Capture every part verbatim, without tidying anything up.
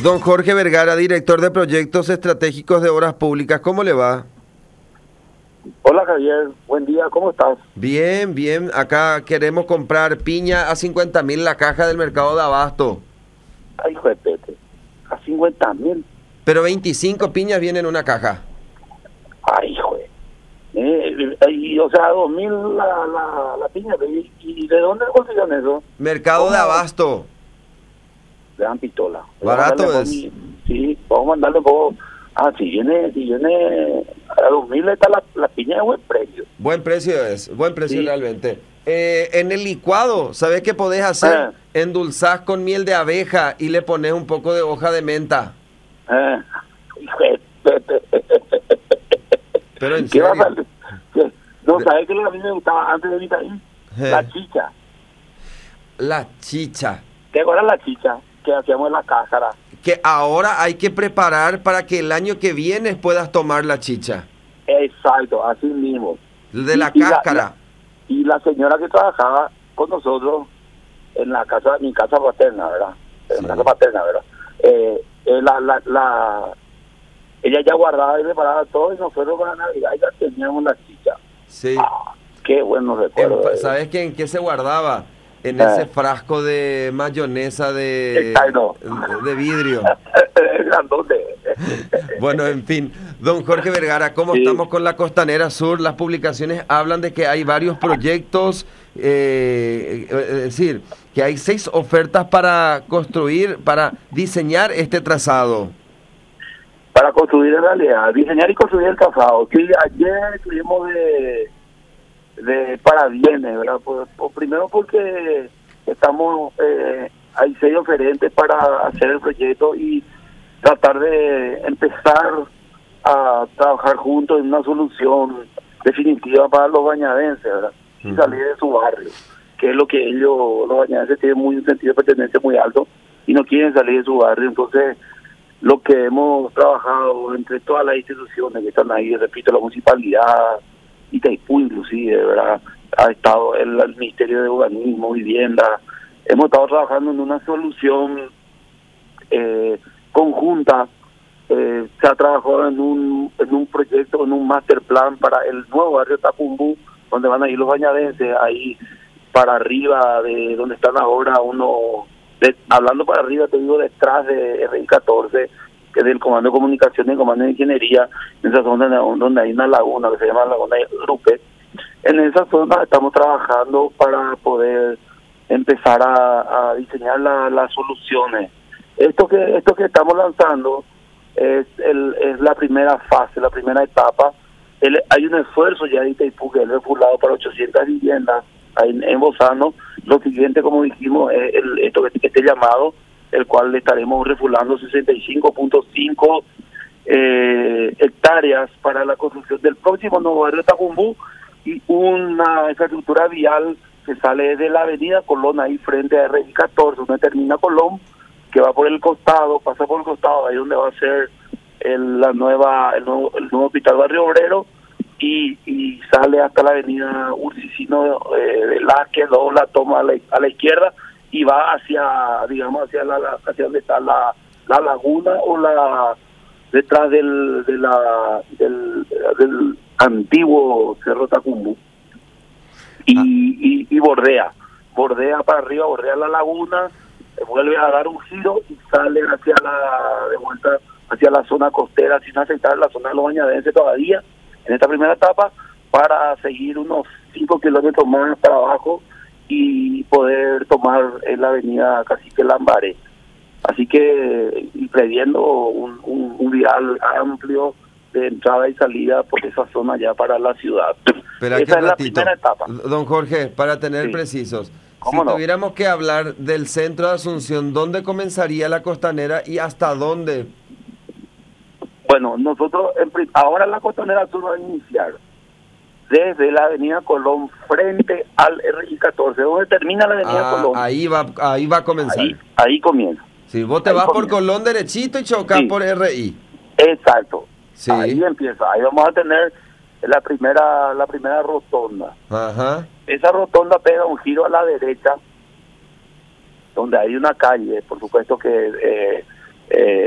Don Jorge Vergara, director de Proyectos Estratégicos de Obras Públicas, ¿cómo le va? Hola Javier, buen día, ¿cómo estás? Bien, bien, acá queremos comprar piña a cincuenta mil la caja del mercado de Abasto. Ay, hijo de Pete, a cincuenta mil. Pero veinticinco piñas vienen en una caja. Ay, hijo de... Eh, y, o sea, dos mil la, la, la piña. ¿Y, ¿Y de dónde consiguieron eso? Mercado ¿Cómo? de Abasto. Le dan pistola. Barato es. Mi, sí, vamos a mandarle un poco... Ah, si viene, si viene a dos mil está la, la piña de buen precio. Buen precio es, buen precio Sí. realmente. Eh, en el licuado, ¿sabes qué podés hacer? Ah. Endulzás con miel de abeja y le pones un poco de hoja de menta. Eh, hijo de Pete. Pero en ¿Qué va a serio. salir? ¿Qué? No, ¿sabes qué es lo que a mí me gustaba antes de venir ahí? Eh. La chicha. La chicha. ¿Te acuerdas la chicha que hacíamos en la cáscara? Que ahora hay que preparar para que el año que viene puedas tomar la chicha. Exacto, así mismo. De la Y- y cáscara. Y, y la señora que trabajaba con nosotros en la casa, mi casa paterna, ¿verdad? En Sí. la casa paterna, ¿verdad? Eh, eh, la, la, la, ella ya guardaba y preparaba todo y nosotros para Navidad ya teníamos la chicha. Sí. Ah, qué buenos En- recuerdos. ¿Sabes qué, en qué se guardaba? En Eh. ese frasco de mayonesa de, Exacto. de vidrio. Grandote. Bueno, en fin, don Jorge Vergara, ¿cómo Sí. estamos con la Costanera Sur? Las publicaciones hablan de que hay varios proyectos, eh, es decir, que hay seis ofertas para construir, para diseñar este trazado. Para construir en realidad, diseñar y construir el trazado. Sí, ayer estuvimos de, de parabienes, ¿verdad? Pues, pues primero porque estamos, eh, hay seis oferentes para hacer el proyecto y tratar de empezar a trabajar juntos en una solución definitiva para los bañadenses, ¿verdad? Y Ujú. salir de su barrio, que es lo que ellos, los bañadenses, tienen muy un sentido de pertenencia muy alto y no quieren salir de su barrio. Entonces, lo que hemos trabajado entre todas las instituciones que están ahí, repito, la municipalidad, Itaipú inclusive, ¿verdad? Ha estado el, el Ministerio de Urbanismo, Vivienda, hemos estado trabajando en una solución eh, conjunta. Eh, se ha trabajado en un, en un proyecto, en un master plan para el nuevo barrio Tacumbú, donde van a ir los bañadenses, ahí para arriba de donde están ahora uno, de, hablando para arriba, te digo, detrás de R I catorce, que es del Comando de Comunicación y el Comando de Ingeniería, en esa zona donde hay una laguna que se llama Laguna de Grupe. En esa zona estamos trabajando para poder empezar a, a diseñar la, las soluciones. Esto que esto que estamos lanzando es el, es la primera fase, la primera etapa. El, hay un esfuerzo ya de Itaipú que es refulado para ochocientas viviendas ahí en, en Bozano. Lo siguiente, como dijimos, es el, esto que este llamado, el cual le estaremos refulando sesenta y cinco punto cinco eh, hectáreas para la construcción del próximo nuevo barrio Tacumbú y una infraestructura vial que sale de la avenida Colón, ahí frente a R I catorce, donde termina Colón, que va por el costado, pasa por el costado, ahí donde va a ser el, la nueva el nuevo, el nuevo hospital Barrio Obrero, y, y sale hasta la avenida Ursicino eh, Velázquez, luego la toma a la, a la izquierda y va hacia, digamos, hacia la, la hacia donde está la, la laguna o la detrás del de la del, del antiguo Cerro Tacumbú y, Ah. y, y bordea bordea para arriba, bordea la laguna, vuelve a dar un giro y sale hacia la de vuelta hacia la zona costera, sin aceptar la zona de los bañadenses todavía en esta primera etapa, para seguir unos cinco kilómetros más para abajo y poder tomar en la avenida Cacique Lambaré. Así que, y previendo un, un, un vial amplio de entrada y salida por esa zona ya para la ciudad. Espera Esa que es un la ratito. primera etapa. Don Jorge, para tener Sí. precisos, si ¿Cómo no? tuviéramos que hablar del centro de Asunción, ¿dónde comenzaría la Costanera y hasta dónde? Bueno, nosotros en pri- ahora la Costanera Sur va a iniciar desde la avenida Colón frente al R I catorce, donde termina la avenida Ah, Colón. ahí va, ahí va a comenzar. Ahí, ahí comienza. Si vos te ahí vas por comienza. Colón derechito y chocas Sí. por R I. Exacto. Sí. Ahí empieza. Ahí vamos a tener la primera la primera rotonda. Ajá. Esa rotonda pega un giro a la derecha, donde hay una calle, por supuesto que eh, eh,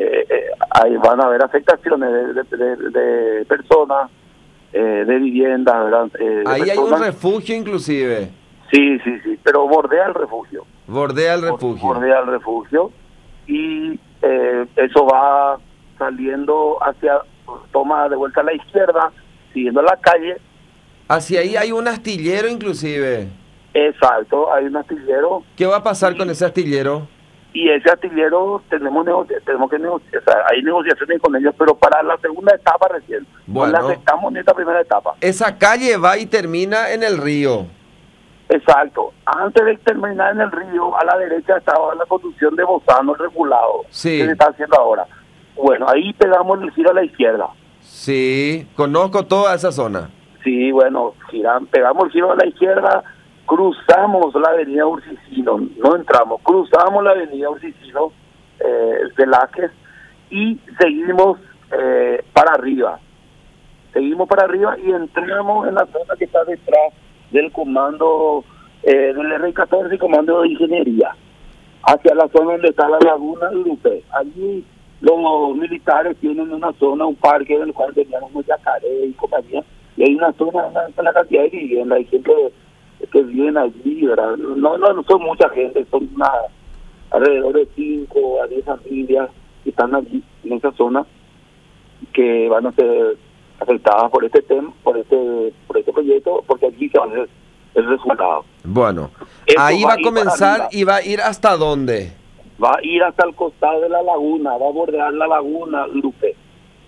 ahí van a haber afectaciones de, de, de, de personas, eh, de viviendas, ¿verdad? Eh, Ahí de hay un personas. refugio inclusive. Sí, sí, sí, pero bordea el refugio. Bordea el refugio. Bordea el refugio y eh, eso va saliendo hacia, toma de vuelta a la izquierda, siguiendo la calle. Hacia ahí hay un astillero inclusive. Exacto, hay un astillero. ¿Qué va a pasar con ese astillero? Y ese astillero tenemos negoci tenemos que negociar, o sea, hay negociaciones con ellos, pero para la segunda etapa recién. Bueno, no la aceptamos en esta primera etapa. Esa calle va y termina en el río. Exacto. Antes de terminar en el río, a la derecha estaba la construcción de Bozano, el regulado, Sí. que se está haciendo ahora. Bueno, ahí pegamos el giro a la izquierda. Sí, conozco toda esa zona. Sí, bueno, giran, pegamos el giro a la izquierda, cruzamos la avenida Ursicino, no entramos, cruzamos la avenida Ursicino, eh, Velázquez, y seguimos eh, para arriba. Seguimos para arriba y entramos en la zona que está detrás del comando eh, del R catorce, comando de ingeniería, hacia la zona donde está la laguna de Lupe. Allí los militares tienen una zona, un parque en el cual tenían unos yacaré y compañía, y hay una zona, una, una cantidad de viviendas, hay gente que, que viven allí, ¿verdad? No, no, no son mucha gente, son una, alrededor de cinco a diez familias que están allí en esa zona, que van a ser afectadas por este tema, por este, por este proyecto, porque allí se va a hacer el resultado. Bueno, Eso ahí va va a a ir comenzar para y va a ir hasta dónde. Va a ir hasta el costado de la laguna, va a bordear la laguna, Lupe.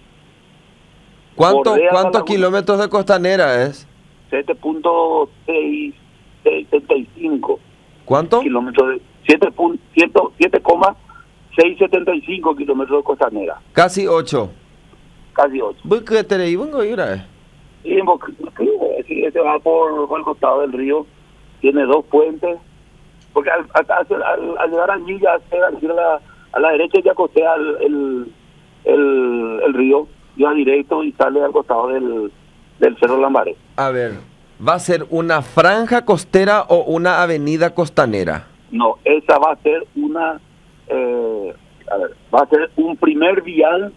¿Cuánto, Bordea la ¿Cuántos laguna. kilómetros de costanera es? siete punto setenta y cinco ¿Cuánto? kilómetros de siete coma seiscientos setenta y cinco kilómetros de costanera, Casi ocho. casi ocho. ¿Qué te leí? Vengo a ir a ver. Y en Boc- sí, este va por, por el costado del río, tiene dos puentes, porque al, al, al, al llegar allí ya se a la, a la derecha ya costea el, el, el, el río, ya directo y sale al costado del, del Cerro Lambaré. A ver, ¿va a ser una franja costera o una avenida costanera? No, esa va a ser una, eh, a ver, va a ser un primer vial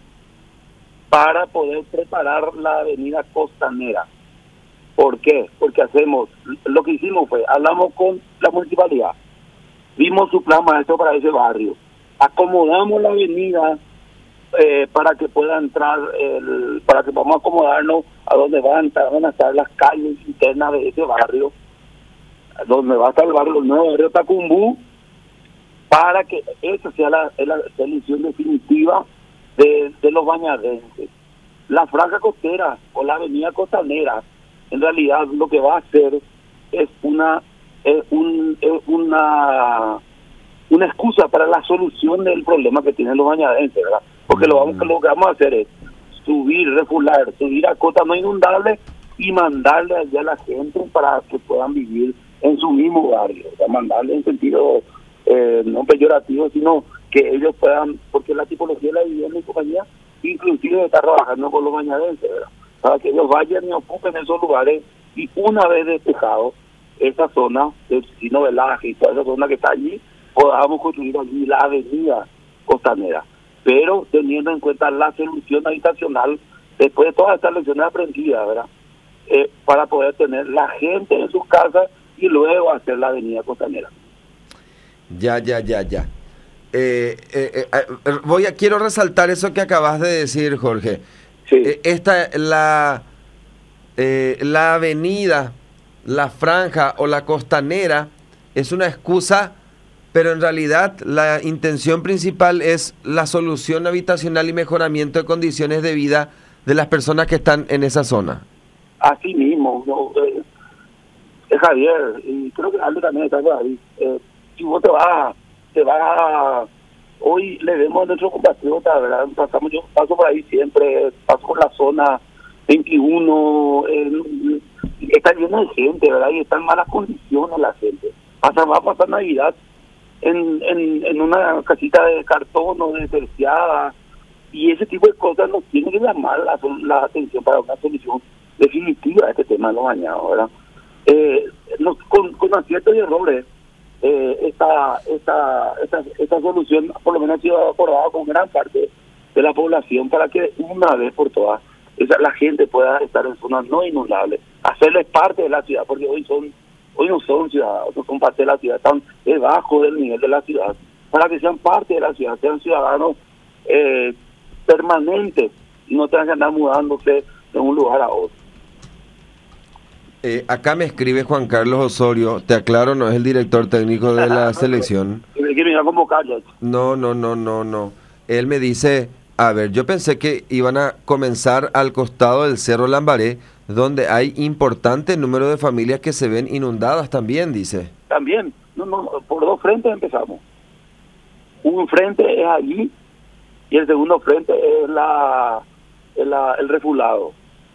para poder preparar la avenida costanera. ¿Por qué? Porque hacemos, lo que hicimos fue, hablamos con la municipalidad, vimos su plan maestro para ese barrio, acomodamos la avenida eh, para que pueda entrar, el, para que podamos acomodarnos a donde van a, entrar, van a estar las calles internas de ese barrio, donde va a estar el barrio, el nuevo barrio Tacumbú, para que esa sea la, la solución definitiva de, de los bañadenses. La franja costera o la avenida costanera, en realidad lo que va a hacer es una es un, es una una excusa para la solución del problema que tienen los bañadenses, ¿verdad? Porque lo, vamos, lo que vamos a hacer es subir, refular, subir a cota no inundable y mandarle allá a la gente para que puedan vivir en su mismo barrio, o sea, mandarle en sentido eh, no peyorativo, sino que ellos puedan, porque la tipología de la vivienda y compañía inclusive está trabajando con los bañadenses, ¿verdad? Para que ellos vayan y ocupen esos lugares y una vez despejado esa zona del Sino Velaje y toda esa zona que está allí, podamos construir allí la avenida costanera, pero teniendo en cuenta la solución habitacional después de todas estas lecciones aprendidas, ¿verdad? Eh, para poder tener la gente en sus casas y luego hacer la avenida costanera. Ya, ya, ya, ya. Eh, eh, eh, voy a quiero resaltar eso que acabas de decir, Jorge. Sí. Eh, esta la eh, la avenida, la franja o la costanera es una excusa, pero en realidad la intención principal es la solución habitacional y mejoramiento de condiciones de vida de las personas que están en esa zona. Así mismo, no, eh, es Javier, y creo que Aldo también está por ahí. Eh, si vos te vas, te vas, hoy le vemos a nuestros compatriotas, ¿verdad? Pasamos, yo paso por ahí siempre, paso por la zona veintiuno, eh, está lleno de gente, ¿verdad? Y está en malas condiciones la gente. Pasa, va a pasar Navidad en, en, en una casita de cartón o de terciada, y ese tipo de cosas nos tiene que llamar la, la atención para una solución definitiva a este tema de los bañados, ¿verdad? Eh, nos, con, con aciertos y errores, eh, esta, esta, esta, esta solución por lo menos ha sido acordada con gran parte de la población para que una vez por todas esa, la gente pueda estar en zonas no inundables, hacerles parte de la ciudad, porque hoy son hoy no son ciudadanos, no son parte de la ciudad, están debajo del nivel de la ciudad, para que sean parte de la ciudad, sean ciudadanos eh, permanentes y no tengan que andar mudándose de un lugar a otro. Eh, acá me escribe Juan Carlos Osorio, te aclaro, no es el director técnico de la selección. Que me quieren ir a convocar ya. No, no, no, no, no. Él me dice, a ver, yo pensé que iban a comenzar al costado del Cerro Lambaré, donde hay importante número de familias que se ven inundadas también, dice. También, no, no, por dos frentes empezamos. Un frente es allí y el segundo frente es la, es la el refulado.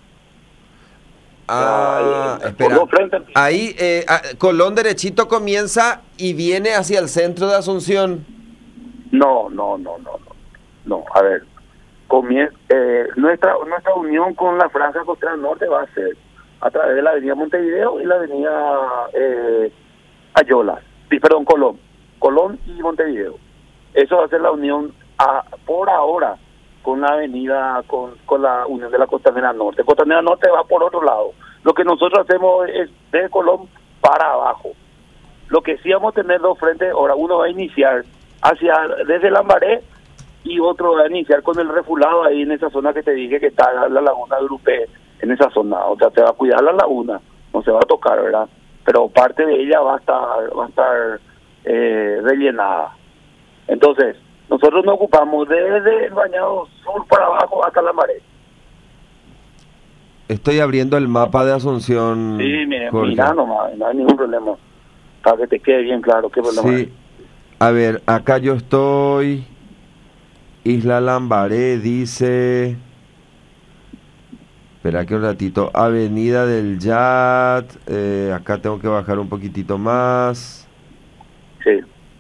Ah, eh, espera. por dos frentes. Ahí, eh, ah, Colón derechito comienza y viene hacia el centro de Asunción. No, no, no, no, no. No, a ver. Comien eh, nuestra nuestra unión con la Franja Costera Norte va a ser a través de la avenida Montevideo y la avenida eh, Ayolas, sí, perdón, Colón, Colón y Montevideo. Eso va a ser la unión a, por ahora con la avenida, con, con la unión de la Costanera Norte. Costanera Norte va por otro lado. Lo que nosotros hacemos es desde Colón para abajo. Lo que sí vamos a tener dos frentes, ahora uno va a iniciar hacia desde Lambaré y otro va a iniciar con el refulado ahí en esa zona que te dije que está la laguna Grupé, en esa zona. O sea, te va a cuidar la laguna, no se va a tocar, ¿verdad? Pero parte de ella va a estar, va a estar eh, rellenada. Entonces, nosotros nos ocupamos desde el Bañado Sur para abajo hasta Lambaré. Estoy abriendo el mapa de Asunción. Sí, mire, Jorge. mira nomás, no hay ningún problema. Para que te quede bien claro qué problema Sí. hay. A ver, acá yo estoy. Isla Lambaré dice. Espera que un ratito. Avenida del Yat. Eh, acá tengo que bajar un poquitito más. Sí.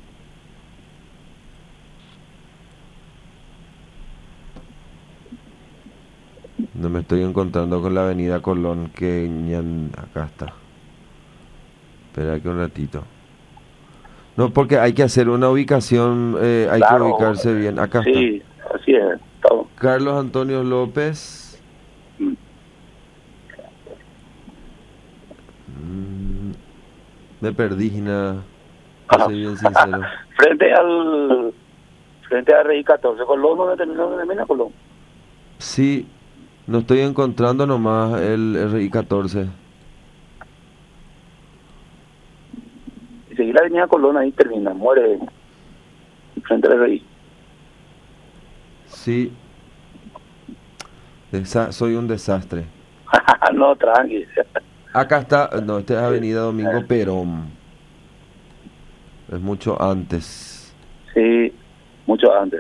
No me estoy encontrando con la avenida Colón, que ñan- acá está. Espera que un ratito. No, porque hay que hacer una ubicación, eh, hay Claro, que ubicarse bien. Acá sí, así es. Está. está. Carlos Antonio López. Mm. Mm, me perdí, Gina. Ajá. Soy bien sincero. frente al frente a R I catorce, Colón, ¿dónde terminó? ¿Dónde termina Colón? Sí, no estoy encontrando nomás el R I catorce. Y seguir la avenida Colón, ahí termina, muere frente al R I. Sí. Desa- soy un desastre. No, tranqui. Acá está, no, esta es Avenida Domingo Perón. Es mucho antes. Sí, mucho antes.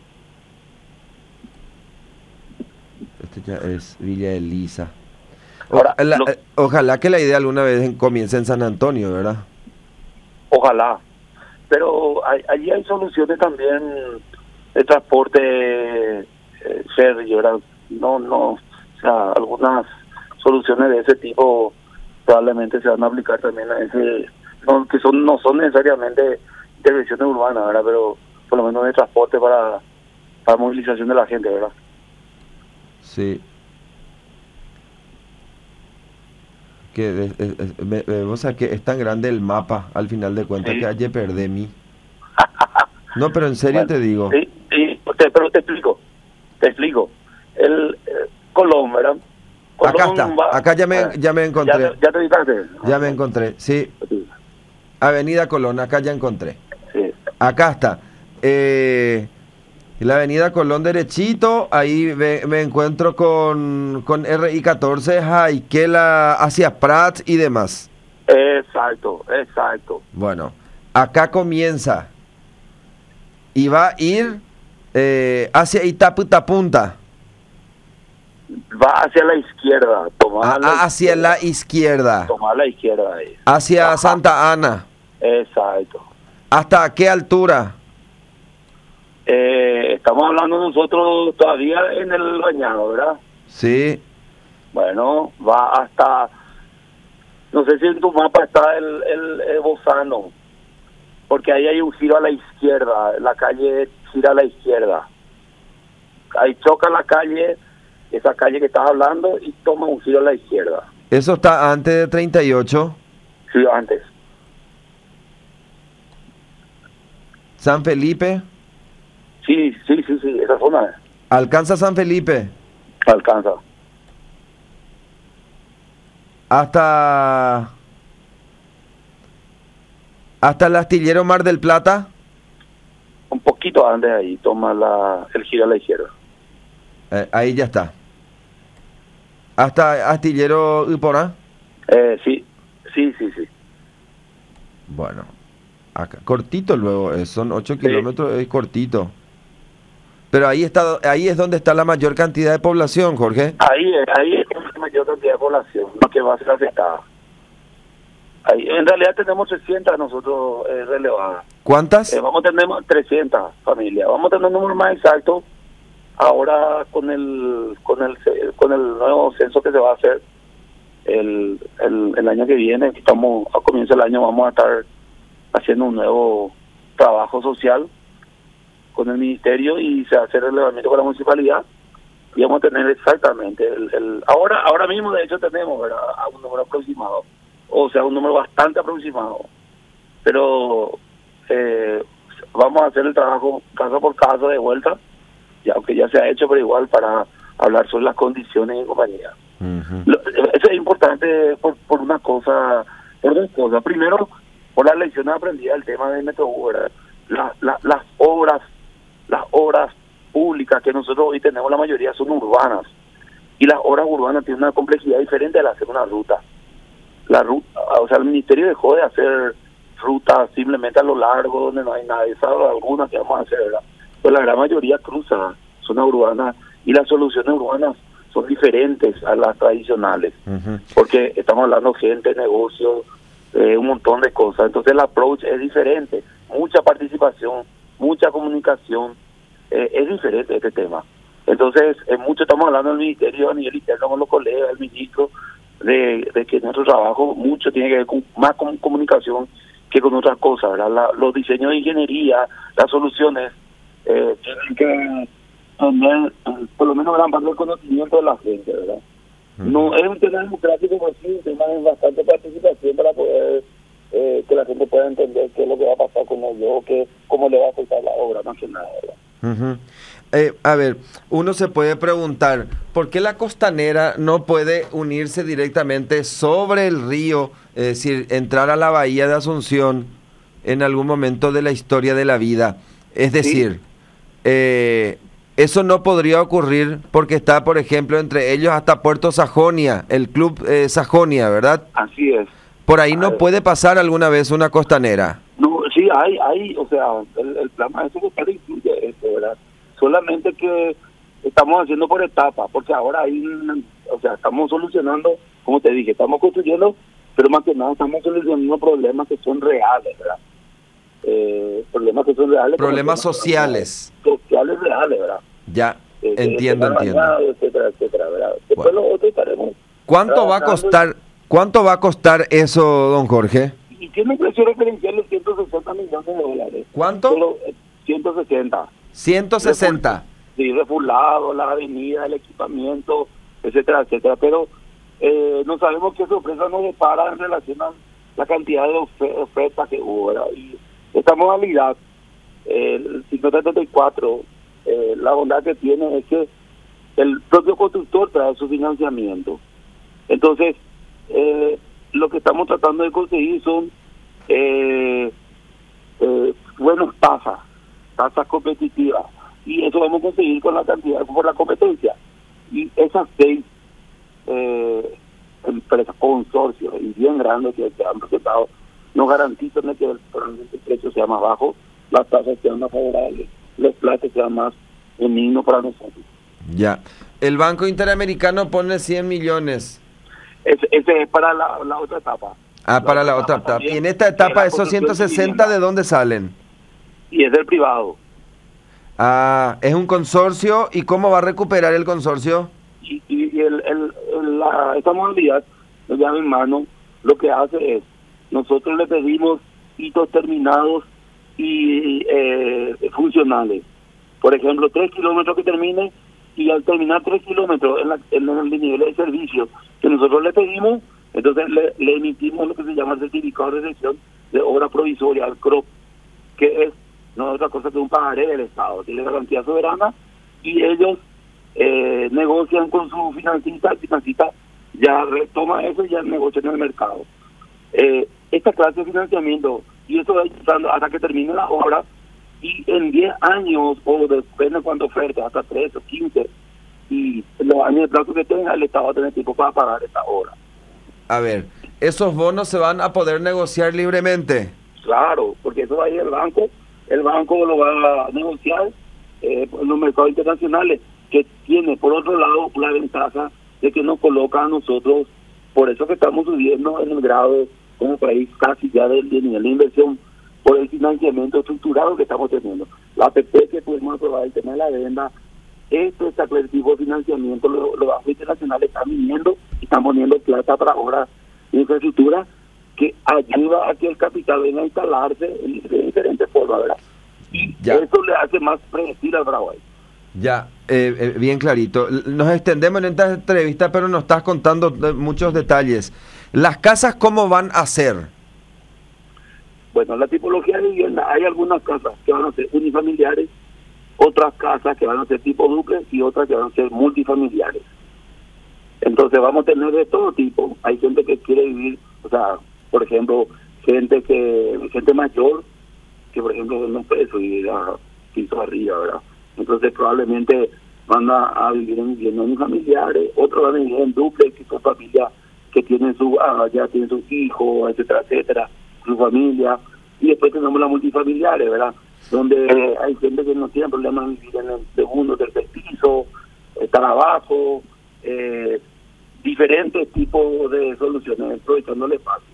Este ya es Villa Elisa. O- Ahora, la- lo- eh, ojalá que la idea alguna vez en- comience en San Antonio, ¿verdad? Ojalá. Pero hay- allí hay soluciones también de transporte eh, férreo, ¿verdad? No, no, o sea, algunas soluciones de ese tipo probablemente se van a aplicar también a ese, no, que son no son necesariamente intervenciones urbanas, ¿verdad? Pero por lo menos de transporte para, para movilización de la gente, ¿verdad? Sí. Que de- es- es- me- me- vos sabés que es tan grande el mapa al final de cuentas Sí. que ayer perdí mí. No, pero en serio Bueno, te digo. Sí, sí, te- pero te explico, te explico. El eh, Colón, ¿verdad? Acá Colón está, va- acá ya me, ah, ya me ¿Ya encontré. te, ya te ubicaste? Ya me encontré, sí. Sí. Avenida Colón, acá ya encontré. Sí. Acá está. Eh, la Avenida Colón derechito, ahí ve- me encuentro con, con R I catorce, Jaiquela hacia Prats y demás. Exacto, exacto. Bueno, acá comienza y va a ir eh, hacia Itaputapunta, Va hacia la izquierda, tomar a- la a- hacia izquierda, la izquierda, tomar la izquierda ahí. hacia Ajá. Santa Ana. Exacto. ¿Hasta qué altura? Eh, estamos hablando nosotros todavía en el bañado, ¿verdad? Sí, Bueno, va hasta, no sé si en tu mapa está el, el, el Bozano, porque ahí hay un giro a la izquierda, la calle gira a la izquierda. ahí choca la calle, esa calle que estás hablando, y toma un giro a la izquierda. ¿Eso está antes de treinta y ocho? Sí, antes. ¿San Felipe? Sí, sí, sí, sí, esa zona es. ¿Alcanza San Felipe? Alcanza. Hasta... ¿Hasta el astillero Mar del Plata? Un poquito antes de ahí, toma la, el giro a la izquierda. Eh, ahí ya está. ¿Hasta astillero Iporá? Eh, sí, sí, sí, sí. Bueno, acá, cortito luego, eh, son ocho Sí. kilómetros, es cortito. Pero ahí está, ahí es donde está la mayor cantidad de población, Jorge. Ahí, es- ahí es la mayor cantidad de población, la que va a ser afectada. Ahí, en realidad tenemos trescientas nosotros eh, relevadas. ¿Cuántas? Eh, vamos a tener trescientas familias. Vamos a tener un número más exacto ahora con el con el con el nuevo censo que se va a hacer el, el, el año que viene. Estamos a comienzo del año, vamos a estar haciendo un nuevo trabajo social con el ministerio y se va a hacer el relevamiento con la municipalidad y vamos a tener exactamente el, el ahora ahora mismo de hecho tenemos, ¿verdad?, a un número aproximado, o sea, un número bastante aproximado, pero eh, vamos a hacer el trabajo caso por caso de vuelta, y aunque ya se ha hecho, pero igual para hablar sobre las condiciones y compañía. Uh-huh. Lo- Eso es importante por, por una cosa, por dos cosas. Primero, por las lecciones aprendidas del tema del Metrobús, ¿verdad? La, la, las obras, las obras públicas que nosotros hoy tenemos, la mayoría son urbanas, y las obras urbanas tienen una complejidad diferente al hacer una ruta. La ruta, o sea, el ministerio dejó de hacer rutas simplemente a lo largo donde no hay nadie, salvo algunas que vamos a hacer, ¿verdad? Pero la gran mayoría cruza zona urbana, y las soluciones urbanas son diferentes a las tradicionales, Uh-huh. porque estamos hablando de gente, negocios, eh, un montón de cosas. Entonces el approach es diferente, mucha participación, mucha comunicación, eh, es diferente este tema. Entonces, en mucho estamos hablando del ministerio a nivel interno con los colegas, el ministro, de, de que nuestro trabajo mucho tiene que ver con más con comunicación que con otras cosas, ¿verdad? La, los diseños de ingeniería, las soluciones, eh, tienen que tener eh, por lo menos gran parte del conocimiento de la gente, ¿verdad? Uh-huh. No es un tema democrático, pero sí un tema de bastante participación para poder eh, que la gente pueda entender qué es lo que va a pasar con ellos, que, cómo le va a afectar la obra, más que nada, ¿verdad? Uh-huh. Eh, a ver, uno se puede preguntar, ¿por qué la costanera no puede unirse directamente sobre el río, es decir, entrar a la bahía de Asunción en algún momento de la historia de la vida? Es decir, sí. eh, eso no podría ocurrir porque está, por ejemplo, entre ellos hasta Puerto Sajonia, el club eh, Sajonia, ¿verdad? Así es. Por ahí no puede pasar alguna vez una costanera. No, sí, hay, hay, o sea, el, el plan maestro que incluye esto, ¿verdad? Solamente que estamos haciendo por etapas, porque ahora hay, o sea, estamos solucionando, como te dije, estamos construyendo, pero más que nada estamos solucionando problemas que son reales, ¿verdad? Eh, problemas que son reales. Problemas sociales. Sociales reales, ¿verdad? Ya, eh, entiendo, entiendo. Bañado, etcétera, etcétera, ¿verdad? Después bueno. Lo otro estaremos. ¿Cuánto va a costar, cuánto va a costar eso, don Jorge? Y tiene un precio referencial de ciento sesenta millones de dólares. ¿Cuánto? Solo, eh, ciento sesenta. ciento sesenta. Sí, refulado, las avenidas, el equipamiento, etcétera, etcétera. Pero eh, no sabemos qué sorpresa nos depara en relación a la cantidad de ofer ofertas que hubo, ¿verdad? Y esta modalidad, eh, el cincuenta treinta y cuatro, eh, la bondad que tiene es que el propio constructor trae su financiamiento. Entonces, eh, lo que estamos tratando de conseguir son eh, eh, buenas tasas, tasas competitivas. Y eso vamos a conseguir con la cantidad, por la competencia. Y esas seis eh, empresas, consorcios, y bien grandes que se han presentado, nos garantizan que el, el precio sea más bajo, las tasas sean más favorables, los plazos sean más benignos para nosotros. Ya. El Banco Interamericano pone cien millones. Ese, ese es para la, la otra etapa. Ah, la para la otra etapa. También, y en esta etapa, esos ciento sesenta, ¿de dónde salen? Y es del privado. Ah, es un consorcio. ¿Y cómo va a recuperar el consorcio? Y, y, y el, el, el, la, esta modalidad, ya mi hermano, lo que hace es, nosotros le pedimos hitos terminados y eh, funcionales. Por ejemplo, tres kilómetros que termine y al terminar tres kilómetros en, la, en el nivel de servicio que nosotros le pedimos, entonces le, le emitimos lo que se llama el certificado de recepción de obra provisoria, el C R O P, que es no es otra cosa que un pagaré del Estado, tiene garantía soberana, y ellos eh, negocian con su financista, el financista ya retoma eso y ya negocia en el mercado. Eh, esta clase de financiamiento, y eso va usando hasta que termine la obra, y en diez años, o depende de cuánto oferta, hasta tres o quince, y los años de plazo que tenga, el Estado va a tener tiempo para pagar esta obra. A ver, ¿esos bonos se van a poder negociar libremente? Claro, porque eso va a ir el banco, el banco lo va a negociar eh, en los mercados internacionales, que tiene por otro lado la ventaja de que nos coloca a nosotros, por eso que estamos subiendo en el grado como país casi ya del de nivel de inversión, por el financiamiento estructurado que estamos teniendo. La A P P que pudimos aprobar, el tema de la venda, esto, este tipo de financiamiento, los, los bancos internacionales están viniendo y están poniendo plata para obras de infraestructura que ayuda a que el capital venga a instalarse en, de diferentes formas, ¿verdad? Y ya. Eso le hace más predecible al Paraguay. Ya, eh, eh, bien clarito. Nos extendemos en esta entrevista, pero nos estás contando de muchos detalles. ¿Las casas cómo van a ser? Bueno, la tipología de vivienda, hay algunas casas que van a ser unifamiliares, otras casas que van a ser tipo duplex y otras que van a ser multifamiliares. Entonces vamos a tener de todo tipo. Hay gente que quiere vivir, o sea, por ejemplo, gente que gente mayor, que por ejemplo no puede subir a piso arriba, ¿verdad? Entonces probablemente van a, a vivir en viviendas unifamiliares, otros van a vivir en duplex, que son familias que tienen su, ah, ya tienen sus hijos, etcétera, etcétera, su familia, y después tenemos las multifamiliares, ¿verdad? Donde eh, hay gente que no tiene problemas de vivir en el segundo, tercer piso, estar abajo, eh, diferentes tipos de soluciones, aprovechando el espacio.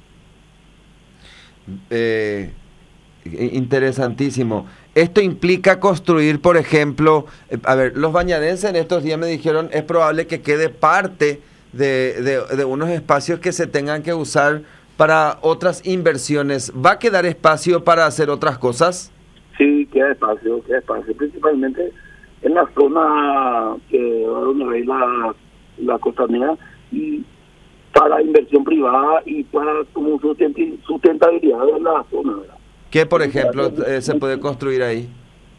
Eh, interesantísimo. Esto implica construir, por ejemplo, eh, a ver, los bañadenses en estos días me dijeron, es probable que quede parte de, de, de unos espacios que se tengan que usar para otras inversiones. ¿Va a quedar espacio para hacer otras cosas? Sí, queda espacio, queda espacio, principalmente en la zona que donde hay la, la costanera, y para inversión privada y para como sustentabilidad de la zona, ¿verdad? ¿Qué, por ejemplo, eh, se puede construir ahí?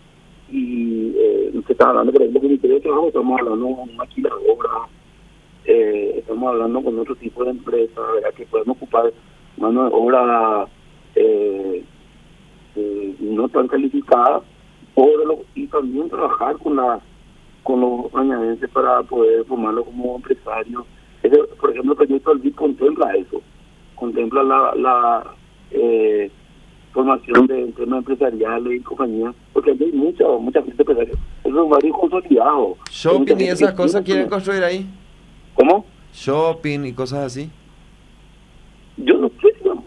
Y eh, se está hablando, por ejemplo, con el Ministerio de Trabajo, estamos hablando con una maquiladora, eh, estamos hablando con otro tipo de empresas, ¿verdad?, que pueden ocupar mano de obra eh, eh, no tan calificada, o de lo, y también trabajar con la con los bañadenses para poder formarlo como empresarios. Ese, por ejemplo, el proyecto del B I D contempla eso, contempla la, la eh, formación de temas empresariales y compañías, porque hay mucha mucha gente empresaria. Es un barrio consolidado. ¿Shopping y esas cosas quieren construir ahí? ¿Cómo? ¿Shopping y cosas así? Yo no sé, no,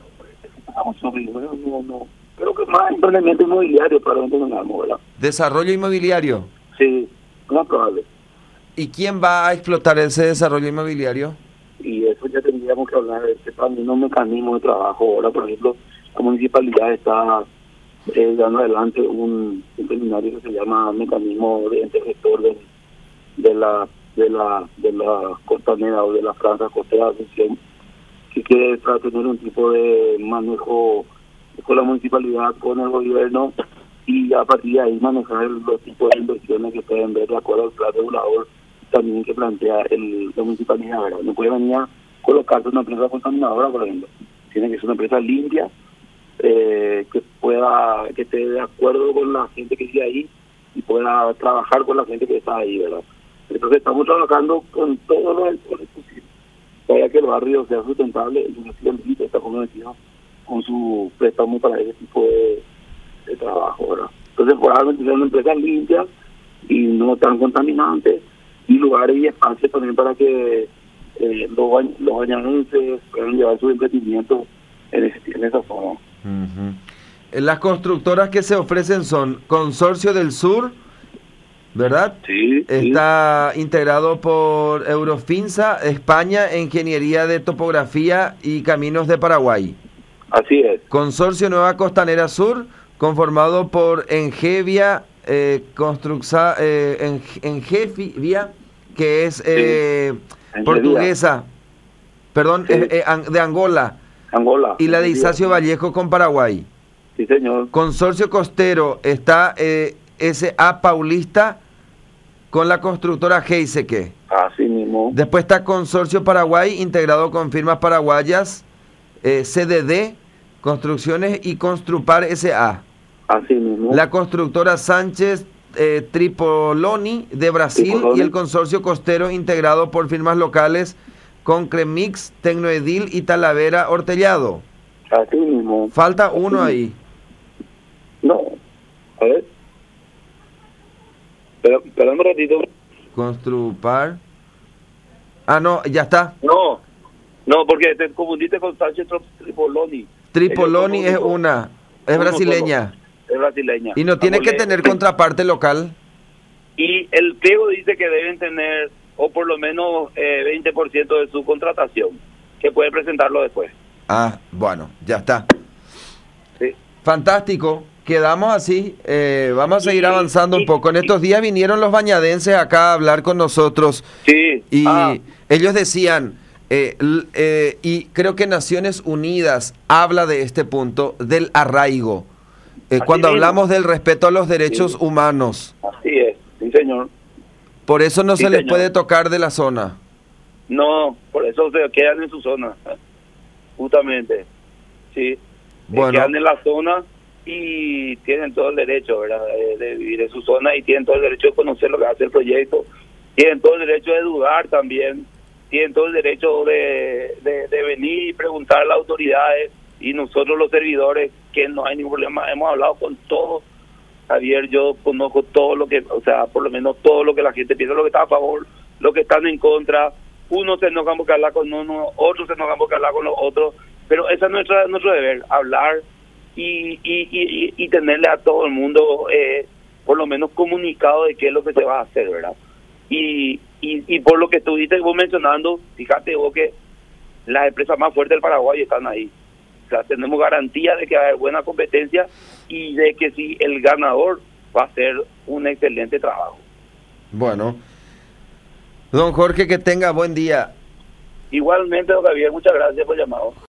no, no, no. Creo que más emprendimiento inmobiliario para entendamos, ¿verdad? ¿Desarrollo inmobiliario? Sí, más probable. ¿Y quién va a explotar ese desarrollo inmobiliario? Y eso ya tendríamos que hablar de este también un mecanismo de trabajo. Ahora, por ejemplo, la municipalidad está eh, dando adelante un, un seminario que se llama mecanismo de ente gestor de, de la de la de la costanera o de la franja costera de Asunción, que quiere para tener un tipo de manejo con la municipalidad, con el gobierno, y a partir de ahí manejar los tipos de inversiones que pueden ver de acuerdo al plan regulador también que plantea el, la municipalidad, ¿verdad? No puede venir a colocarse una empresa contaminadora, por ejemplo. Tiene que ser una empresa limpia, eh, que pueda, que esté de acuerdo con la gente que vive ahí y pueda trabajar con la gente que está ahí, ¿verdad? Entonces estamos trabajando con todos los sectores posibles para que el barrio sea sustentable. El municipio está comprometido con su préstamo para ese tipo de, de trabajo, ¿verdad? Entonces, probablemente sean empresas limpias y no tan contaminantes, y lugares y espacios también para que eh, los, bañ los bañadenses puedan llevar sus emprendimientos en, ese, en esa zona. Uh-huh. Las constructoras que se ofrecen son Consorcio del Sur, ¿verdad? Sí. Está sí. integrado por Eurofinsa, España, Ingeniería de Topografía y Caminos de Paraguay. Así es. Consorcio Nueva Costanera Sur, conformado por Engevia, eh, Construxa, eh, en, en Jefi, vía, que es eh, sí, portuguesa, perdón, sí. eh, eh, an, de Angola. Angola. Y la de Isacio Vallejo con Paraguay. Sí, señor. Consorcio Costero está eh, S A Paulista con la constructora Heiseke. Así mismo. Después está Consorcio Paraguay, integrado con firmas paraguayas, eh, C D D, Construcciones y Construpar S A. Así mismo. La constructora Sánchez eh, Tripoloni de Brasil Tripoloni. Y el Consorcio Costero, integrado por firmas locales con Cremix, Tecnoedil y Talavera Hortellado. Así mismo. Falta Así uno mismo. ahí. No. A ver. Espera, espera un ratito. Construpar. Ah, no, ya está. No. No, porque te confundiste con Sánchez Tripoloni. Tripoloni es una, es uno brasileña. solo. Es brasileña. Y no tiene que Angolés. tener contraparte local. Y el pliego dice que deben tener, o por lo menos eh, veinte por ciento de su contratación, que puede presentarlo después. Ah, bueno, ya está. Sí. Fantástico. Quedamos así. Eh, vamos a seguir Y- avanzando y- un poco. En estos días vinieron los bañadenses acá a hablar con nosotros. Sí. Y Ah, ellos decían, eh, l- eh, y creo que Naciones Unidas habla de este punto, del arraigo. Eh, Así cuando mismo. hablamos del respeto a los derechos Sí. humanos. así es. Sí, señor. Por eso no Sí, se les señor. puede tocar de la zona. No, por eso se quedan en su zona. Justamente. Sí. Bueno. Se quedan en la zona y tienen todo el derecho, ¿verdad? Eh, de vivir en su zona y tienen todo el derecho de conocer lo que hace el proyecto. Tienen todo el derecho de dudar también. Tienen todo el derecho de, de, de venir y preguntar a las autoridades. Y nosotros los servidores, que no hay ningún problema, hemos hablado con todos. Javier, yo conozco todo lo que, o sea, por lo menos todo lo que la gente piensa, lo que está a favor, lo que están en contra. Unos se enojan porque hablar con uno, otros se enojan porque hablar con los otros. Pero ese es nuestra, nuestro deber, hablar y, y, y, y tenerle a todo el mundo eh, por lo menos comunicado de qué es lo que se va a hacer, ¿verdad? Y, y, y por lo que estuviste vos mencionando, fíjate vos que las empresas más fuertes del Paraguay están ahí. O sea, tenemos garantía de que va a haber buena competencia y de que si el ganador va a hacer un excelente trabajo. Bueno. Don Jorge, que tenga buen día. Igualmente, don Javier, muchas gracias por el llamado.